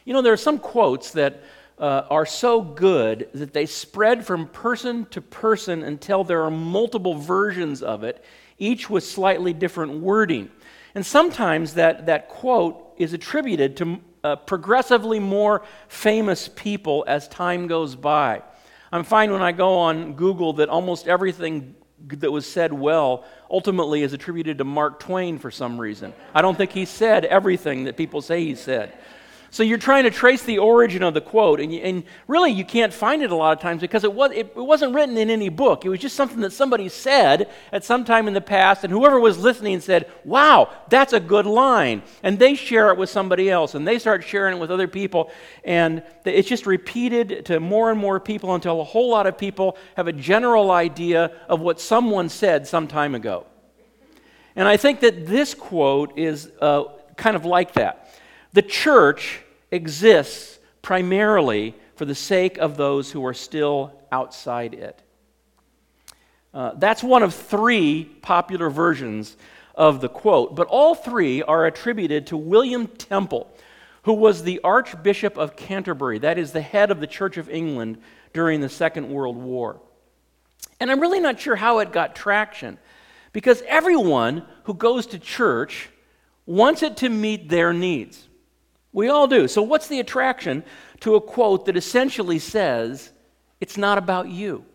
You know, there are some quotes that are so good that they spread from person to person until there are multiple versions of it, each with slightly different wording. And sometimes that quote is attributed to progressively more famous people as time goes by. I find when I go on Google that almost everything that was said well ultimately is attributed to Mark Twain for some reason. I don't think he said everything that people say he said. So you're trying to trace the origin of the quote, and really you can't find it a lot of times because it wasn't written in any book. It was just something that somebody said at some time in the past, and whoever was listening said, wow, that's a good line. And they share it with somebody else, and they start sharing it with other people, and it's just repeated to more and more people until a whole lot of people have a general idea of what someone said some time ago. And I think that this quote is kind of like that. The church exists primarily for the sake of those who are still outside it. That's one of three popular versions of the quote, but all three are attributed to William Temple, who was the Archbishop of Canterbury, that is the head of the Church of England during the Second World War. And I'm really not sure how it got traction, because everyone who goes to church wants it to meet their needs. We all do. So what's the attraction to a quote that essentially says, it's not about you?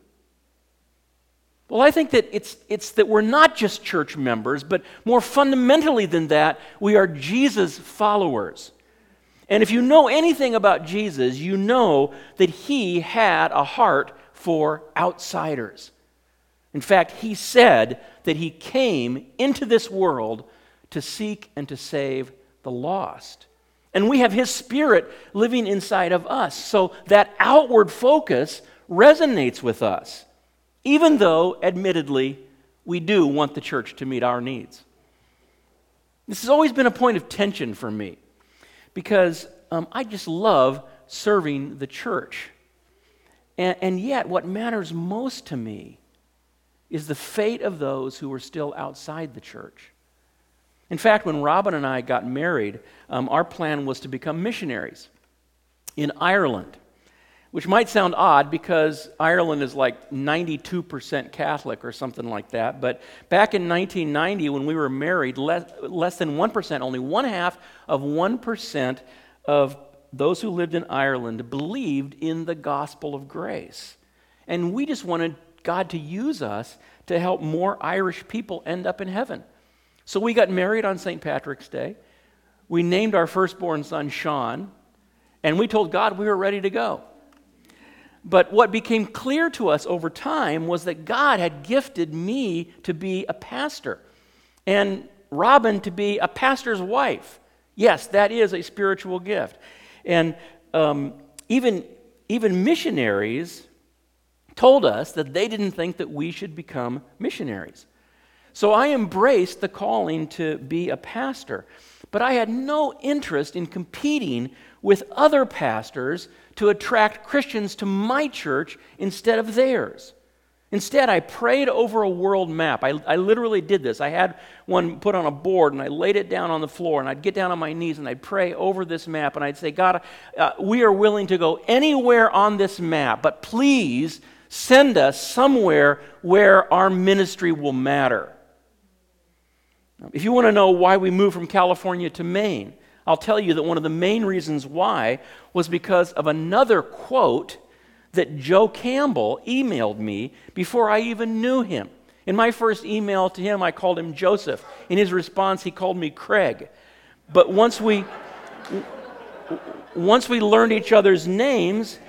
Well, I think that it's that we're not just church members, but more fundamentally than that, we are Jesus followers. And if you know anything about Jesus, you know that he had a heart for outsiders. In fact, he said that he came into this world to seek and to save the lost. And we have his Spirit living inside of us. So that outward focus resonates with us, even though, admittedly, we do want the church to meet our needs. This has always been a point of tension for me, because I just love serving the church. And yet, what matters most to me is the fate of those who are still outside the church. In fact, when Robin and I got married, our plan was to become missionaries in Ireland, which might sound odd because Ireland is like 92% Catholic or something like that. But back in 1990, when we were married, less than 1%, only 0.5% of those who lived in Ireland believed in the gospel of grace. And we just wanted God to use us to help more Irish people end up in heaven. So we got married on St. Patrick's Day. We named our firstborn son Sean, and we told God we were ready to go. But what became clear to us over time was that God had gifted me to be a pastor, and Robin to be a pastor's wife. Yes, that is a spiritual gift. And even missionaries told us that they didn't think that we should become missionaries. So I embraced the calling to be a pastor, but I had no interest in competing with other pastors to attract Christians to my church instead of theirs. Instead, I prayed over a world map. I literally did this. I had one put on a board, and I laid it down on the floor, and I'd get down on my knees, and I'd pray over this map, and I'd say, God, we are willing to go anywhere on this map, but please send us somewhere where our ministry will matter. If you want to know why we moved from California to Maine, I'll tell you that one of the main reasons why was because of another quote that Joe Campbell emailed me before I even knew him. In my first email to him, I called him Joseph. In his response, he called me Craig. But once we learned each other's names,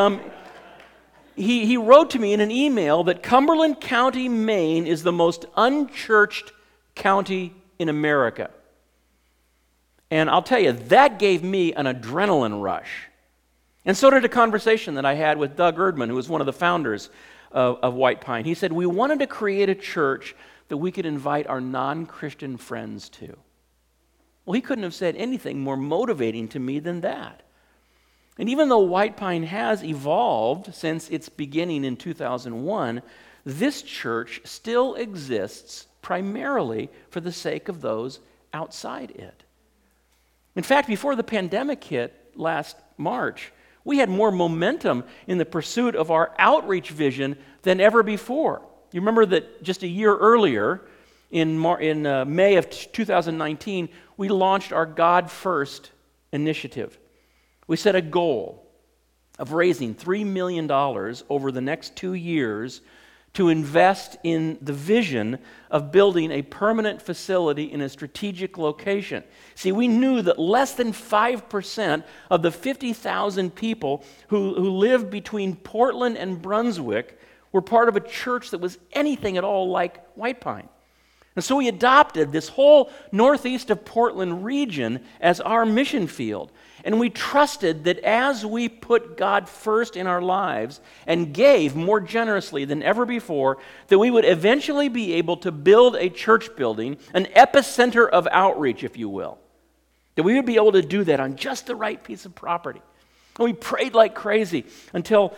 he wrote to me in an email that Cumberland County, Maine is the most unchurched county in America. And I'll tell you, that gave me an adrenaline rush. And so did a conversation that I had with Doug Erdman, who was one of the founders of White Pine. He said, we wanted to create a church that we could invite our non-Christian friends to. Well, he couldn't have said anything more motivating to me than that. And even though White Pine has evolved since its beginning in 2001, this church still exists primarily for the sake of those outside it. In fact, before the pandemic hit, last March, we had more momentum in the pursuit of our outreach vision than ever before. You remember that just a year earlier, in May of 2019, we launched our God First initiative. We set a goal of raising $3 million over the next 2 years to invest in the vision of building a permanent facility in a strategic location. See, we knew that less than 5% of the 50,000 people who live between Portland and Brunswick were part of a church that was anything at all like White Pine. And so we adopted this whole northeast of Portland region as our mission field. And we trusted that as we put God first in our lives and gave more generously than ever before, that we would eventually be able to build a church building, an epicenter of outreach, if you will. That we would be able to do that on just the right piece of property. And we prayed like crazy until,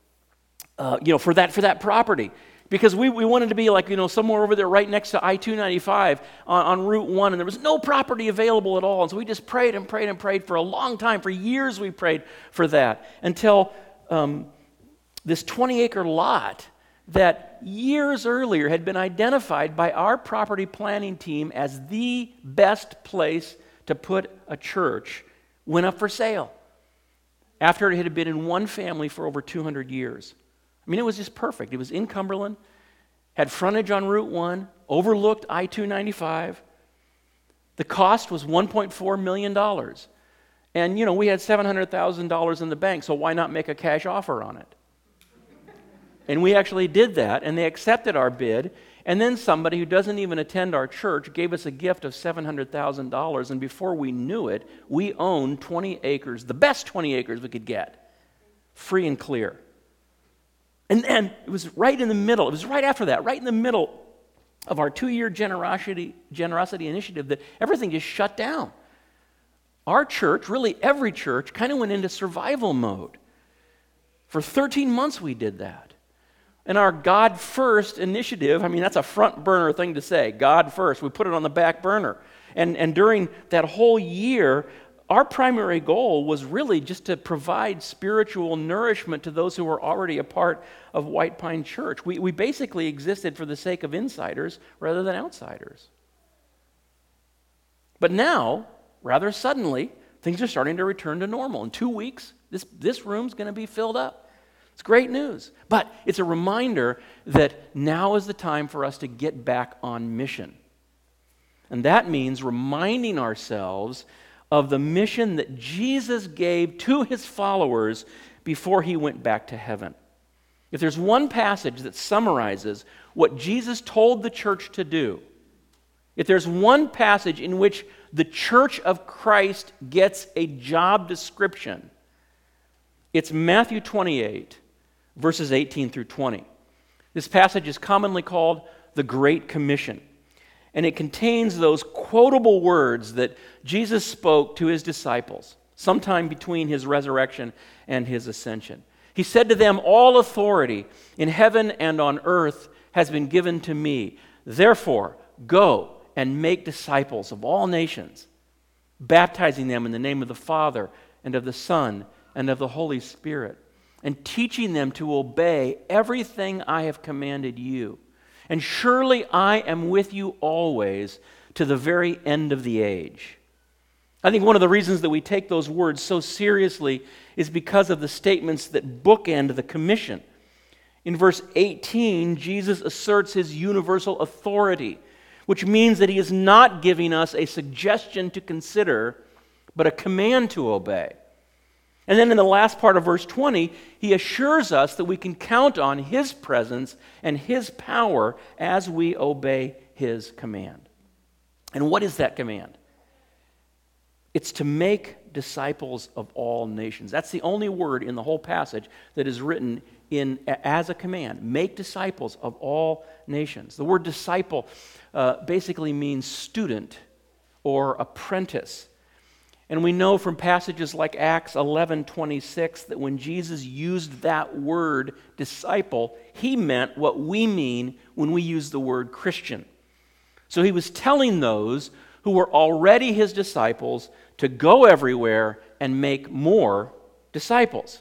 for that property. Because we wanted to be like, somewhere over there right next to I-295 on Route 1, and there was no property available at all. And so we just prayed and prayed and prayed for a long time. For years we prayed for that until this 20-acre lot that years earlier had been identified by our property planning team as the best place to put a church went up for sale after it had been in one family for over 200 years. I mean, it was just perfect. It was in Cumberland, had frontage on Route 1, overlooked I-295. The cost was $1.4 million. And, we had $700,000 in the bank, so why not make a cash offer on it? And we actually did that, and they accepted our bid. And then somebody who doesn't even attend our church gave us a gift of $700,000, and before we knew it, we owned 20 acres, the best 20 acres we could get, free and clear. And then it was right in the middle, it was right after that, right in the middle of our 2-year generosity initiative that everything just shut down. Our church, really every church, kind of went into survival mode. For 13 months we did that. And our God First initiative, that's a front burner thing to say, God First. We put it on the back burner. And during that whole year, our primary goal was really just to provide spiritual nourishment to those who were already a part of White Pine Church. We basically existed for the sake of insiders rather than outsiders. But now, rather suddenly, things are starting to return to normal. In 2 weeks, this room's going to be filled up. It's great news. But it's a reminder that now is the time for us to get back on mission. And that means reminding ourselves of the mission that Jesus gave to his followers before he went back to heaven. If there's one passage that summarizes what Jesus told the church to do, if there's one passage in which the church of Christ gets a job description, it's Matthew 28, verses 18 through 20. This passage is commonly called the Great Commission. And it contains those quotable words that Jesus spoke to his disciples sometime between his resurrection and his ascension. He said to them, "All authority in heaven and on earth has been given to me. Therefore, go and make disciples of all nations, baptizing them in the name of the Father and of the Son and of the Holy Spirit, and teaching them to obey everything I have commanded you. And surely I am with you always to the very end of the age." I think one of the reasons that we take those words so seriously is because of the statements that bookend the commission. In verse 18, Jesus asserts his universal authority, which means that he is not giving us a suggestion to consider, but a command to obey. And then in the last part of verse 20, he assures us that we can count on his presence and his power as we obey his command. And what is that command? It's to make disciples of all nations. That's the only word in the whole passage that is written as a command. Make disciples of all nations. The word disciple basically means student or apprentice. And we know from passages like Acts 11:26 that when Jesus used that word disciple, he meant what we mean when we use the word Christian. So he was telling those who were already his disciples to go everywhere and make more disciples.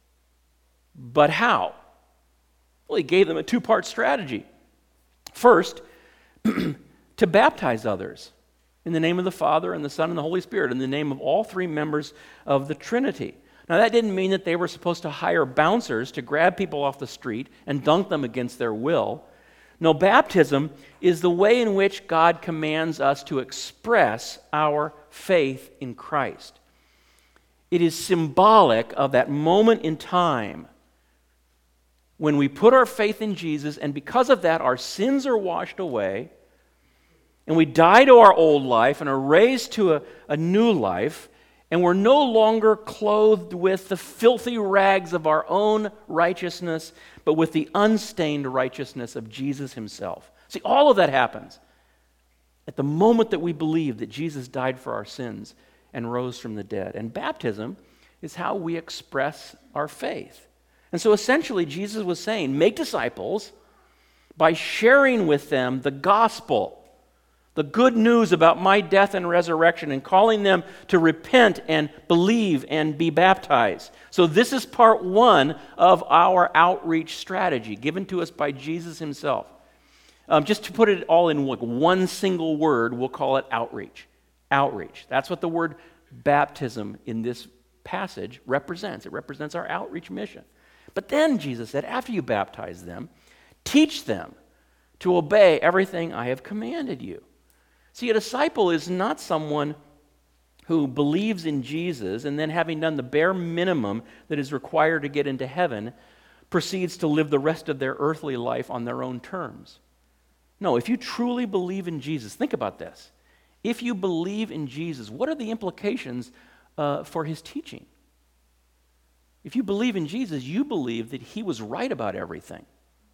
But how? Well, he gave them a two-part strategy. First, to baptize others in the name of the Father and the Son and the Holy Spirit, in the name of all three members of the Trinity. Now, that didn't mean that they were supposed to hire bouncers to grab people off the street and dunk them against their will. No, baptism is the way in which God commands us to express our faith in Christ. It is symbolic of that moment in time when we put our faith in Jesus, and because of that, our sins are washed away, and we die to our old life and are raised to a new life, and we're no longer clothed with the filthy rags of our own righteousness, but with the unstained righteousness of Jesus himself. See, all of that happens at the moment that we believe that Jesus died for our sins and rose from the dead. And baptism is how we express our faith. And so essentially, Jesus was saying, make disciples by sharing with them the gospel, the good news about my death and resurrection, and calling them to repent and believe and be baptized. So this is part one of our outreach strategy given to us by Jesus himself. Just to put it all in one single word, we'll call it outreach. Outreach. That's what the word baptism in this passage represents. It represents our outreach mission. But then Jesus said, after you baptize them, teach them to obey everything I have commanded you. See, a disciple is not someone who believes in Jesus and then, having done the bare minimum that is required to get into heaven, proceeds to live the rest of their earthly life on their own terms. No, if you truly believe in Jesus, think about this. If you believe in Jesus, what are the implications for his teaching? If you believe in Jesus, you believe that he was right about everything.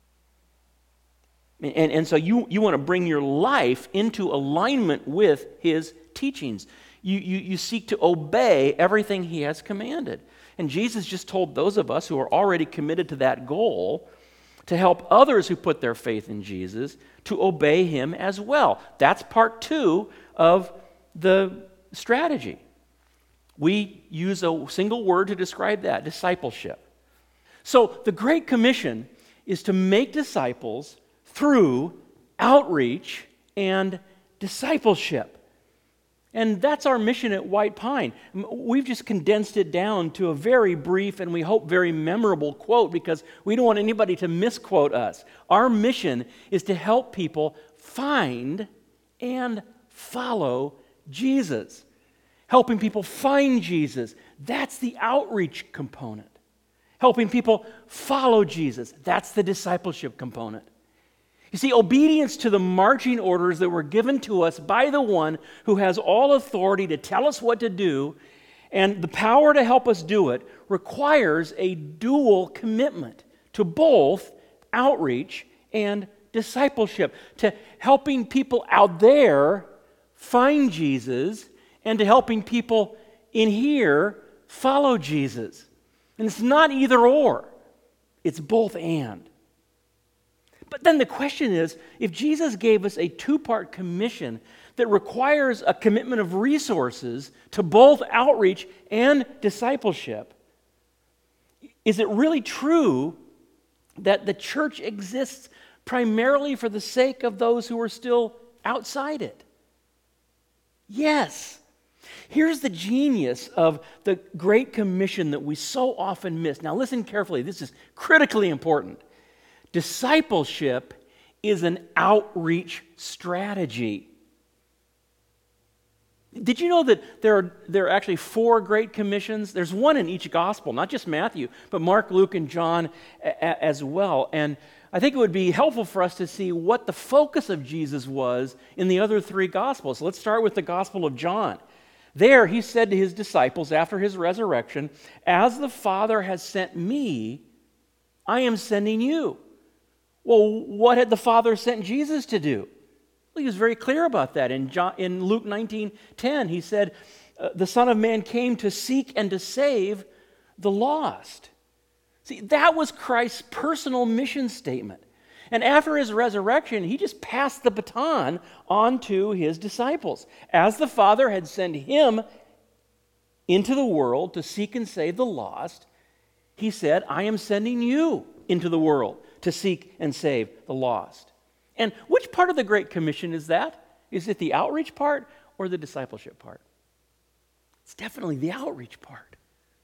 And so you want to bring your life into alignment with his teachings. You seek to obey everything he has commanded. And Jesus just told those of us who are already committed to that goal to help others who put their faith in Jesus to obey him as well. That's part two of the strategy. We use a single word to describe that, discipleship. So the Great Commission is to make disciples through outreach and discipleship. And that's our mission at White Pine. We've just condensed it down to a very brief and we hope very memorable quote because we don't want anybody to misquote us. Our mission is to help people find and follow Jesus. Helping people find Jesus, that's the outreach component. Helping people follow Jesus, that's the discipleship component. You see, obedience to the marching orders that were given to us by the one who has all authority to tell us what to do and the power to help us do it requires a dual commitment to both outreach and discipleship, to helping people out there find Jesus and to helping people in here follow Jesus. And it's not either or, it's both and. But then the question is, if Jesus gave us a two-part commission that requires a commitment of resources to both outreach and discipleship, is it really true that the church exists primarily for the sake of those who are still outside it? Yes. Here's the genius of the Great Commission that we so often miss. Now listen carefully, this is critically important. Discipleship is an outreach strategy. Did you know that there are actually 4 Great Commissions? There's one in each gospel, not just Matthew, but Mark, Luke, and John as well. And I think it would be helpful for us to see what the focus of Jesus was in the other 3 gospels. So let's start with the Gospel of John. There he said to his disciples after his resurrection, "As the Father has sent me, I am sending you." Well, what had the Father sent Jesus to do? Well, he was very clear about that. In Luke 19:10, he said, "The Son of Man came to seek and to save the lost." See, that was Christ's personal mission statement. And after his resurrection, he just passed the baton on to his disciples. As the Father had sent him, into the world to seek and save the lost, he said, I am sending you into the world to seek and save the lost. And which part of the Great Commission is that? Is it the outreach part or the discipleship part? It's definitely the outreach part.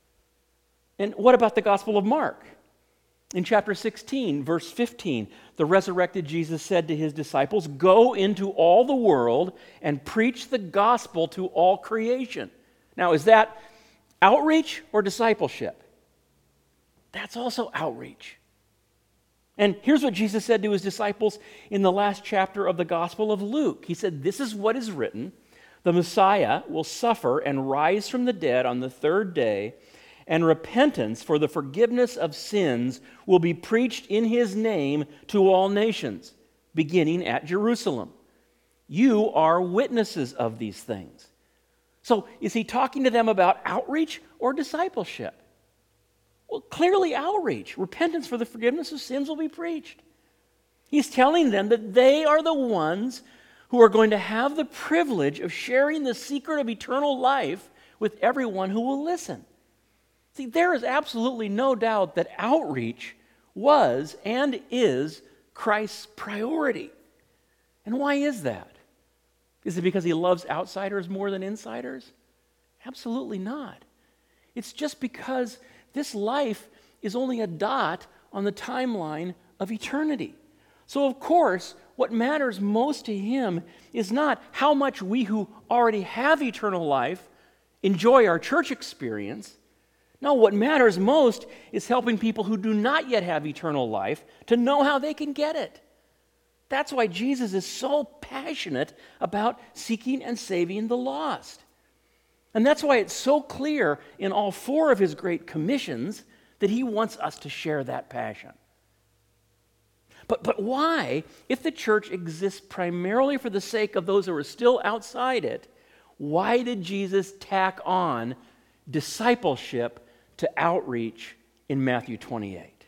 And what about the Gospel of Mark? In chapter 16, verse 15, the resurrected Jesus said to his disciples, go into all the world and preach the gospel to all creation. Now, is that outreach or discipleship? That's also outreach. And here's what Jesus said to his disciples in the last chapter of the Gospel of Luke. He said, this is what is written, the Messiah will suffer and rise from the dead on the third day, and repentance for the forgiveness of sins will be preached in his name to all nations, beginning at Jerusalem. You are witnesses of these things. So is he talking to them about outreach or discipleship? Well, clearly outreach. Repentance for the forgiveness of sins will be preached. He's telling them that they are the ones who are going to have the privilege of sharing the secret of eternal life with everyone who will listen. See, there is absolutely no doubt that outreach was and is Christ's priority. And why is that? Is it because he loves outsiders more than insiders? Absolutely not. It's just because this life is only a dot on the timeline of eternity. So, of course, what matters most to him is not how much we who already have eternal life enjoy our church experience. No, what matters most is helping people who do not yet have eternal life to know how they can get it. That's why Jesus is so passionate about seeking and saving the lost. And that's why it's so clear in all four of his great commissions that he wants us to share that passion. But why, if the church exists primarily for the sake of those who are still outside it, why did Jesus tack on discipleship to outreach in Matthew 28?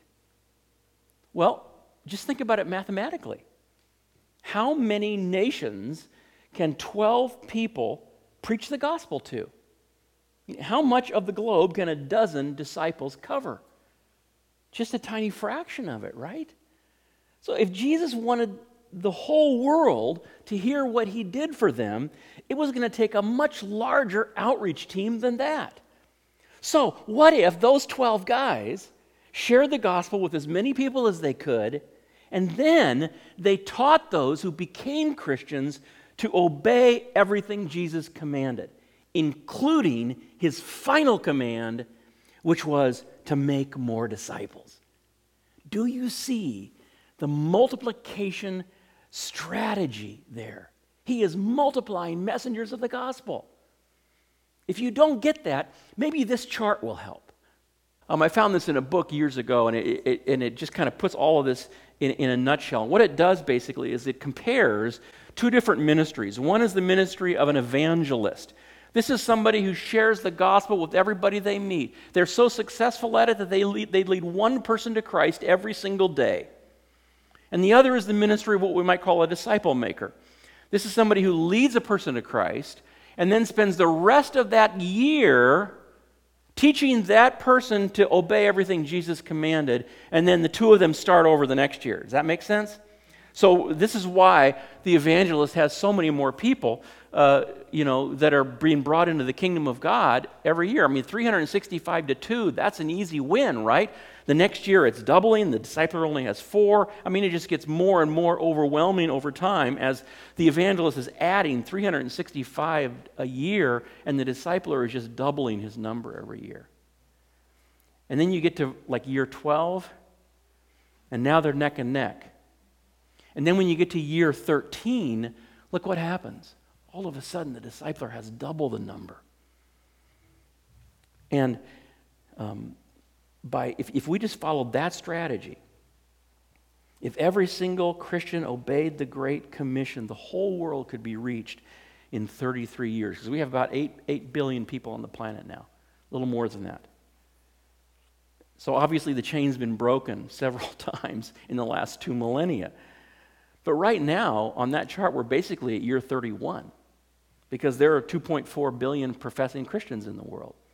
Well, just think about it mathematically. How many nations can 12 people preach the gospel to? How much of the globe can a dozen disciples cover? Just a tiny fraction of it, right? So if Jesus wanted the whole world to hear what he did for them, it was going to take a much larger outreach team than that. So what if those 12 guys shared the gospel with as many people as they could, and then they taught those who became Christians to obey everything Jesus commanded, including his final command, which was to make more disciples? Do you see the multiplication strategy there? He is multiplying messengers of the gospel. If you don't get that, maybe this chart will help. I found this in a book years ago, and it just kind of puts all of this in a nutshell. And what it does basically is it compares two different ministries. One is the ministry of an evangelist. This is somebody who shares the gospel with everybody they meet. They're so successful at it that they lead one person to Christ every single day. And the other is the ministry of what we might call a disciple maker. This is somebody who leads a person to Christ and then spends the rest of that year teaching that person to obey everything Jesus commanded, and then the two of them start over the next year. Does that make sense? So this is why the evangelist has so many more people, that are being brought into the kingdom of God every year. I mean, 365 to 2, that's an easy win, right? The next year it's doubling. The discipler only has 4. I mean, it just gets more and more overwhelming over time as the evangelist is adding 365 a year, and the discipler is just doubling his number every year. And then you get to like year 12, and now they're neck and neck. And then when you get to year 13, look what happens. All of a sudden, the discipler has double the number. And if we just followed that strategy, if every single Christian obeyed the Great Commission, the whole world could be reached in 33 years. Because we have about 8 billion people on the planet now, a little more than that. So obviously the chain's been broken several times in the last 2 millennia. But right now, on that chart, we're basically at year 31 because there are 2.4 billion professing Christians in the world.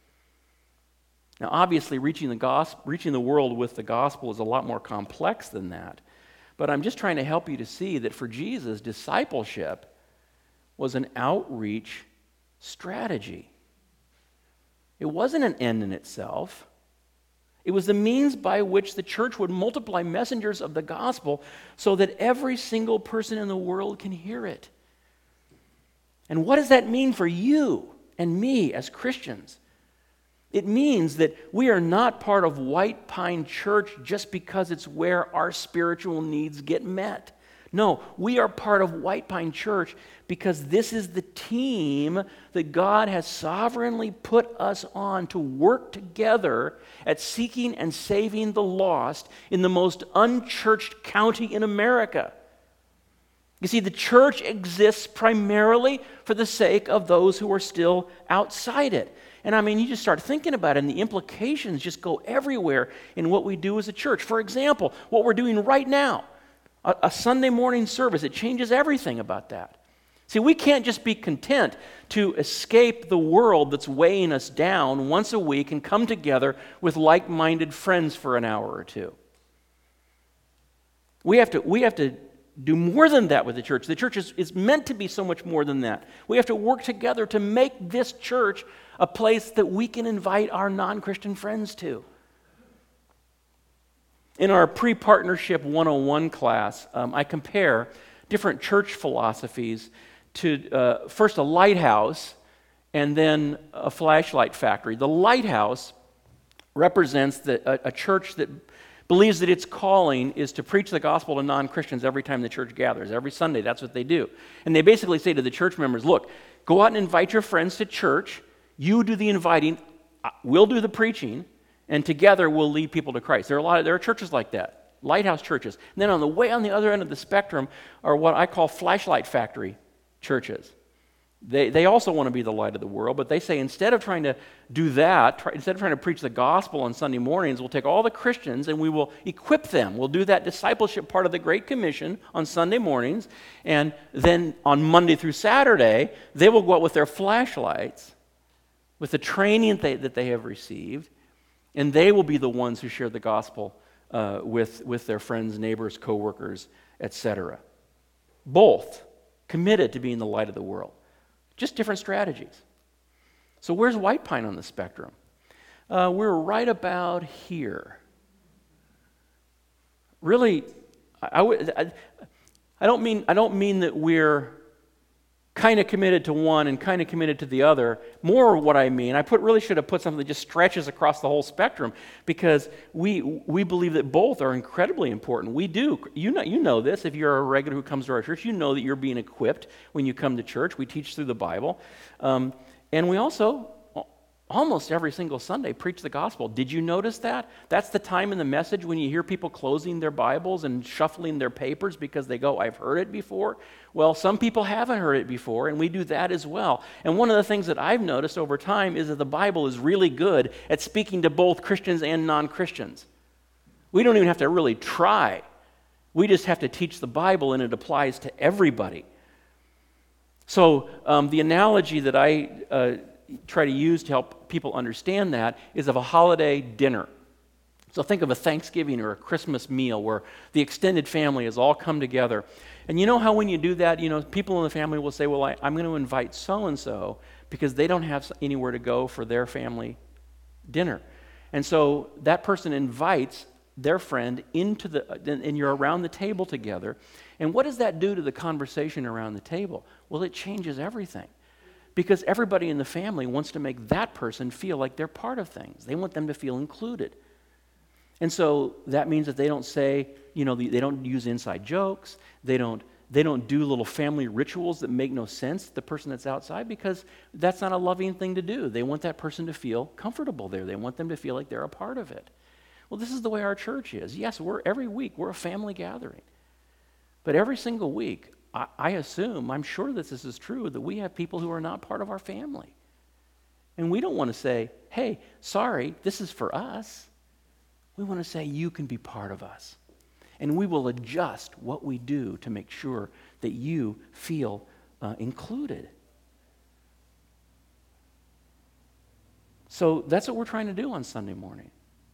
Now, obviously, reaching the world with the gospel is a lot more complex than that. But I'm just trying to help you to see that for Jesus, discipleship was an outreach strategy. It wasn't an end in itself. It was the means by which the church would multiply messengers of the gospel so that every single person in the world can hear it. And what does that mean for you and me as Christians? It means that we are not part of White Pine Church just because it's where our spiritual needs get met. No, we are part of White Pine Church because this is the team that God has sovereignly put us on to work together at seeking and saving the lost in the most unchurched county in America. You see, the church exists primarily for the sake of those who are still outside it. And I mean, you just start thinking about it, and the implications just go everywhere in what we do as a church. For example, what we're doing right now, a Sunday morning service, it changes everything about that. See, we can't just be content to escape the world that's weighing us down once a week and come together with like-minded friends for an hour or two. We have to do more than that with the church. The church is meant to be so much more than that. We have to work together to make this church a place that we can invite our non-Christian friends to. In our pre-partnership 101 class, I compare different church philosophies to first a lighthouse and then a flashlight factory. The lighthouse represents a church that believes that its calling is to preach the gospel to non-Christians every time the church gathers. Every Sunday, that's what they do. And they basically say to the church members, look, go out and invite your friends to church. You do the inviting, we'll do the preaching, and together we'll lead people to Christ. There are churches like that, lighthouse churches. And then on the other end of the spectrum are what I call flashlight factory churches. They also want to be the light of the world, but they say instead of trying to do that, instead of trying to preach the gospel on Sunday mornings, we'll take all the Christians and we will equip them. We'll do that discipleship part of the Great Commission on Sunday mornings, and then on Monday through Saturday, they will go out with their flashlights, with the training that they have received, and they will be the ones who share the gospel with their friends, neighbors, co-workers, etc. Both committed to being the light of the world. Just different strategies. So where's White Pine on the spectrum? We're right about here. Really, I don't mean that we're kind of committed to one and kind of committed to the other. More what I mean, really should have put something that just stretches across the whole spectrum, because we believe that both are incredibly important. We do. You know this. If you're a regular who comes to our church, you know that you're being equipped when you come to church. We teach through the Bible. And we also, almost every single Sunday, preach the gospel. Did you notice that? That's the time in the message when you hear people closing their Bibles and shuffling their papers because they go, I've heard it before. Well, some people haven't heard it before, and we do that as well. And one of the things that I've noticed over time is that the Bible is really good at speaking to both Christians and non-Christians. We don't even have to really try. We just have to teach the Bible, and it applies to everybody. So the analogy that I try to use to help people understand that is of a holiday dinner. So think of a Thanksgiving or a Christmas meal where the extended family has all come together. And you know how when you do that, people in the family will say, well, I'm going to invite so-and-so because they don't have anywhere to go for their family dinner. And so that person invites their friend and you're around the table together. And what does that do to the conversation around the table? Well, it changes everything. Because everybody in the family wants to make that person feel like they're part of things. They want them to feel included. And so that means that they don't say, they don't use inside jokes. They don't do little family rituals that make no sense to the person that's outside, because that's not a loving thing to do. They want that person to feel comfortable there. They want them to feel like they're a part of it. Well, this is the way our church is. Yes, every week we're a family gathering. But every single week, I'm sure that this is true, that we have people who are not part of our family. And we don't want to say, hey, sorry, this is for us. We want to say, you can be part of us. And we will adjust what we do to make sure that you feel included. So that's what we're trying to do on Sunday morning.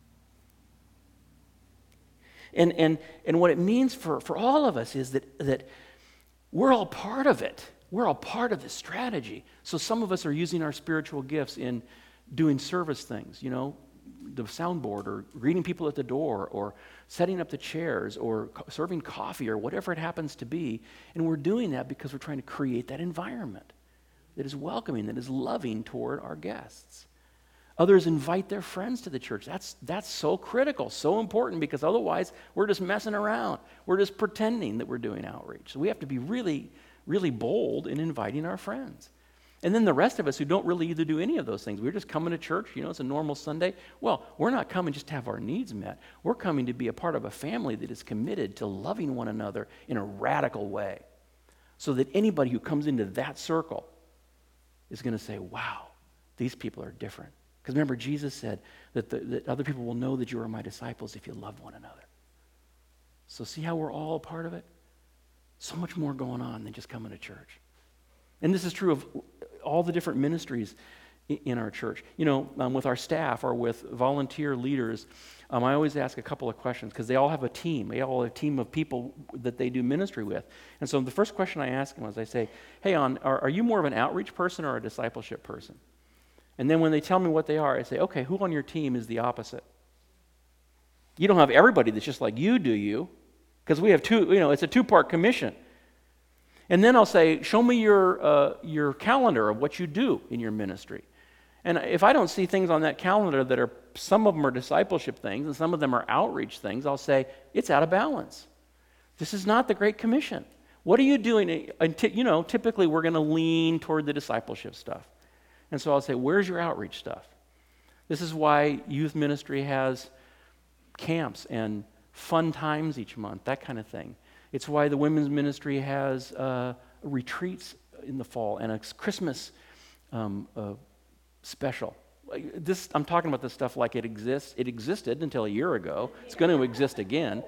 And what it means for all of us is that we're all part of it. We're all part of this strategy. So some of us are using our spiritual gifts in doing service things, the soundboard, or greeting people at the door, or setting up the chairs, or serving coffee, or whatever it happens to be. And we're doing that because we're trying to create that environment that is welcoming, that is loving toward our guests. Others invite their friends to the church. That's so critical, so important, because otherwise we're just messing around. We're just pretending that we're doing outreach. So we have to be really, really bold in inviting our friends. And then the rest of us who don't really either do any of those things, we're just coming to church, it's a normal Sunday. Well, we're not coming just to have our needs met. We're coming to be a part of a family that is committed to loving one another in a radical way, so that anybody who comes into that circle is going to say, wow, these people are different. Because remember, Jesus said that other people will know that you are my disciples if you love one another. So see how we're all a part of it? So much more going on than just coming to church. And this is true of all the different ministries in our church. With our staff or with volunteer leaders, I always ask a couple of questions, because they all have a team. They all have a team of people that they do ministry with. And so the first question I ask them is, I say, hey, are you more of an outreach person or a discipleship person? And then when they tell me what they are, I say, okay, who on your team is the opposite? You don't have everybody that's just like you, do you? Because we have it's a two-part commission. And then I'll say, show me your calendar of what you do in your ministry. And if I don't see things on that calendar that some of them are discipleship things and some of them are outreach things, I'll say, it's out of balance. This is not the Great Commission. What are you doing? Typically we're going to lean toward the discipleship stuff. And so I'll say, where's your outreach stuff? This is why youth ministry has camps and fun times each month, that kind of thing. It's why the women's ministry has retreats in the fall and a Christmas special. I'm talking about this stuff like it exists. It existed until a year ago. It's going to exist again.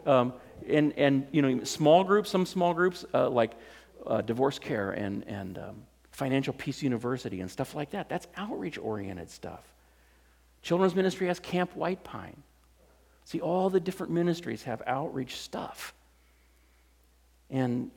Small groups, some small groups like Divorce Care and Financial Peace University and stuff like that. That's outreach-oriented stuff. Children's ministry has Camp White Pine. See, all the different ministries have outreach stuff. And,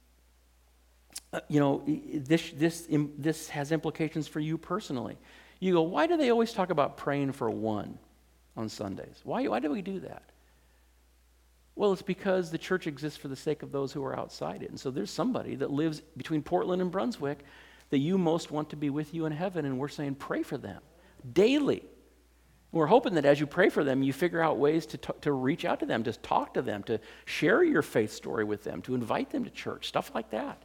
this has implications for you personally. You go, why do they always talk about praying for one on Sundays? Why do we do that? Well, it's because the church exists for the sake of those who are outside it. And so there's somebody that lives between Portland and Brunswick that you most want to be with you in heaven, and we're saying pray for them daily. We're hoping that as you pray for them, you figure out ways to reach out to them, to talk to them, to share your faith story with them, to invite them to church, stuff like that.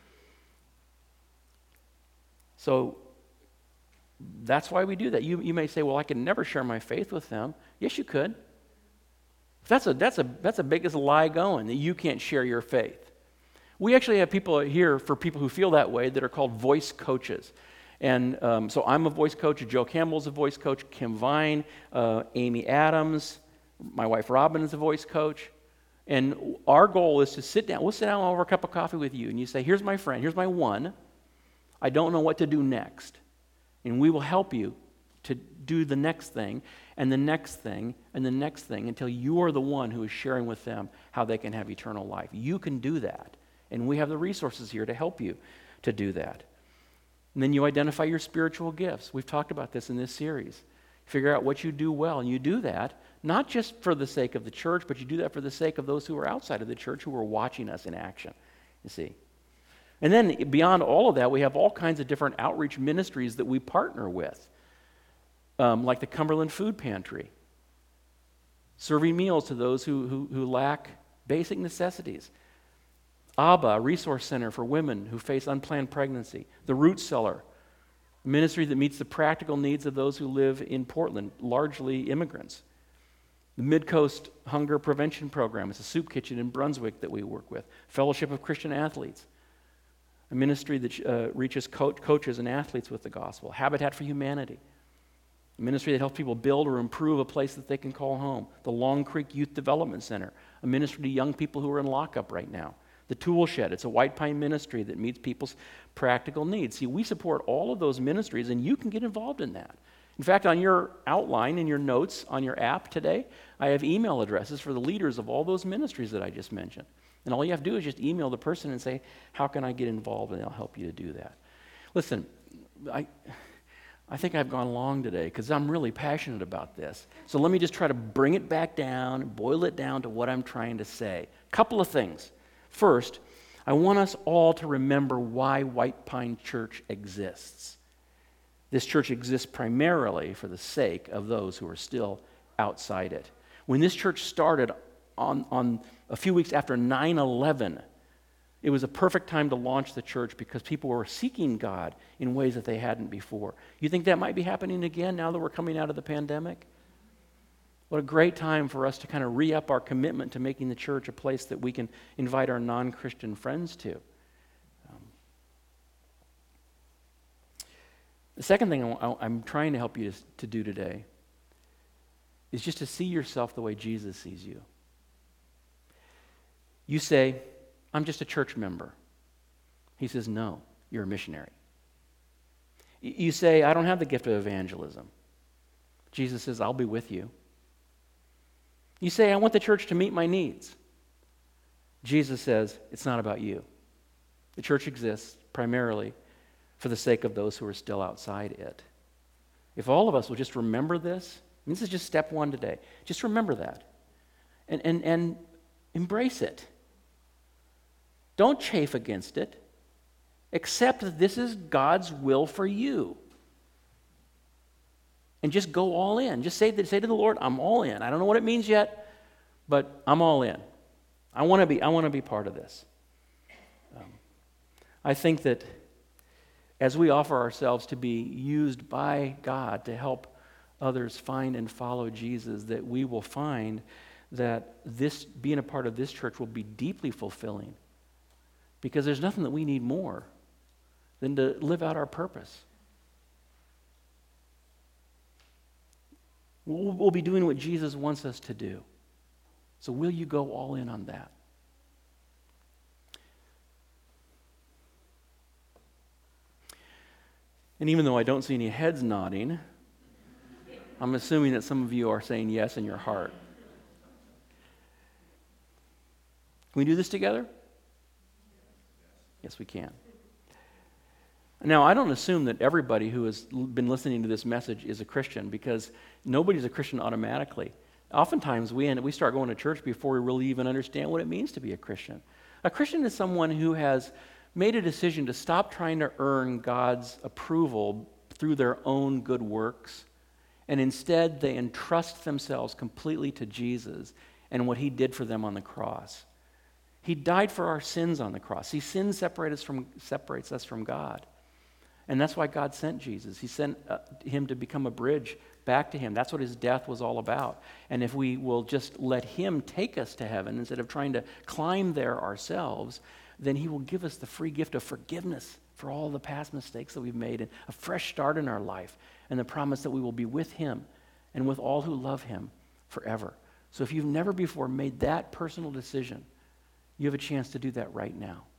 So that's why we do that. You may say, well, I can never share my faith with them. Yes, you could. That's a biggest lie going, that you can't share your faith. We actually have people here, for people who feel that way, that are called voice coaches. And so I'm a voice coach, Joe Campbell's a voice coach, Kim Vine, Amy Adams, my wife Robin is a voice coach. And our goal is to sit down. We'll sit down over a cup of coffee with you, and you say, here's my friend, here's my one. I don't know what to do next. And we will help you to do the next thing, and the next thing, and the next thing, until you are the one who is sharing with them how they can have eternal life. You can do that. And we have the resources here to help you to do that. And then you identify your spiritual gifts. We've talked about this in this series. Figure out what you do well. And you do that not just for the sake of the church, but you do that for the sake of those who are outside of the church who are watching us in action, you see. And then beyond all of that, we have all kinds of different outreach ministries that we partner with, like the Cumberland Food Pantry, serving meals to those who lack basic necessities. ABBA, a resource center for women who face unplanned pregnancy. The Root Cellar, a ministry that meets the practical needs of those who live in Portland, largely immigrants. The Mid-Coast Hunger Prevention Program is a soup kitchen in Brunswick that we work with. Fellowship of Christian Athletes, a ministry that reaches coaches and athletes with the gospel. Habitat for Humanity, a ministry that helps people build or improve a place that they can call home. The Long Creek Youth Development Center, a ministry to young people who are in lockup right now. The Tool Shed, it's a White Pine ministry that meets people's practical needs. See, we support all of those ministries, and you can get involved in that. In fact, on your outline, in your notes, on your app today, I have email addresses for the leaders of all those ministries that I just mentioned. And all you have to do is just email the person and say, how can I get involved? And they'll help you to do that. Listen, I think I've gone long today because I'm really passionate about this. So let me just try to bring it back down and boil it down to what I'm trying to say. Couple of things. First, I want us all to remember why White Pine Church exists. This church exists primarily for the sake of those who are still outside it. When this church started on a few weeks after 9/11, it was a perfect time to launch the church because people were seeking God in ways that they hadn't before. You think that might be happening again now that we're coming out of the pandemic? What a great time for us to kind of re-up our commitment to making the church a place that we can invite our non-Christian friends to. The second thing I'm trying to help you to do today is just to see yourself the way Jesus sees you. You say, I'm just a church member. He says, no, you're a missionary. You say, I don't have the gift of evangelism. Jesus says, I'll be with you. You say, I want the church to meet my needs. Jesus says, it's not about you. The church exists primarily for the sake of those who are still outside it. If all of us will just remember this, and this is just step one today, just remember that and embrace it. Don't chafe against it. Accept that this is God's will for you. And just go all in. Just say to the Lord, I'm all in. I don't know what it means yet, but I'm all in. I want to be part of this. I think that as we offer ourselves to be used by God to help others find and follow Jesus, that we will find that this being a part of this church will be deeply fulfilling. Because there's nothing that we need more than to live out our purpose. We'll be doing what Jesus wants us to do. So will you go all in on that? And even though I don't see any heads nodding, I'm assuming that some of you are saying yes in your heart. Can we do this together? Yes, we can. Now, I don't assume that everybody who has been listening to this message is a Christian, because nobody's a Christian automatically. Oftentimes, we start going to church before we really even understand what it means to be a Christian. A Christian is someone who has made a decision to stop trying to earn God's approval through their own good works, and instead they entrust themselves completely to Jesus and what he did for them on the cross. He died for our sins on the cross. See, sin separates us from God. And that's why God sent Jesus. He sent him to become a bridge back to him. That's what his death was all about. And if we will just let him take us to heaven instead of trying to climb there ourselves, then he will give us the free gift of forgiveness for all the past mistakes that we've made, and a fresh start in our life, and the promise that we will be with him and with all who love him forever. So if you've never before made that personal decision, you have a chance to do that right now.